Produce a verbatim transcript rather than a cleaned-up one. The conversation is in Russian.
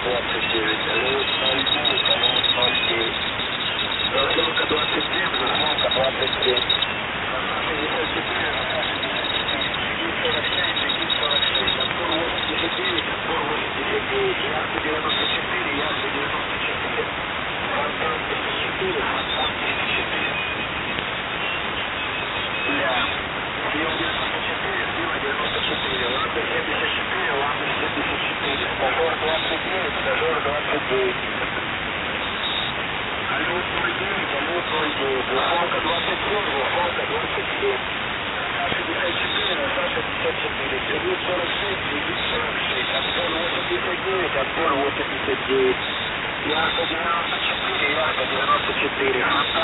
двадцать девять, Леут ноль девять, Леут ноль девять. Зажмурка двадцать семь, зажмурка двадцать семь. шестьдесят четыре, сорок шесть, сорок шесть, отбор восемьдесят девять, отбор восемьдесят девять, яхта девяносто четыре, яхта девяносто четыре. Фонтан тридцать четыре, фонтан тридцать четыре. Для съем девяносто четыре, съем девяносто четыре, лампа семьдесят четыре, лампа семьдесят четыре, стажер двадцать девять, стажер двадцать девять. Алют ноль девять, алют ноль девять, Лохалка двадцать семь, Лохалка двадцать семь. шестьдесят четыре, Роса шестьдесят четыре, Трибут сорок шесть, Трибут сорок шесть, отбор восемьдесят девять, отбор восемьдесят девять. Яхта девяносто четыре, яхта девяносто четыре,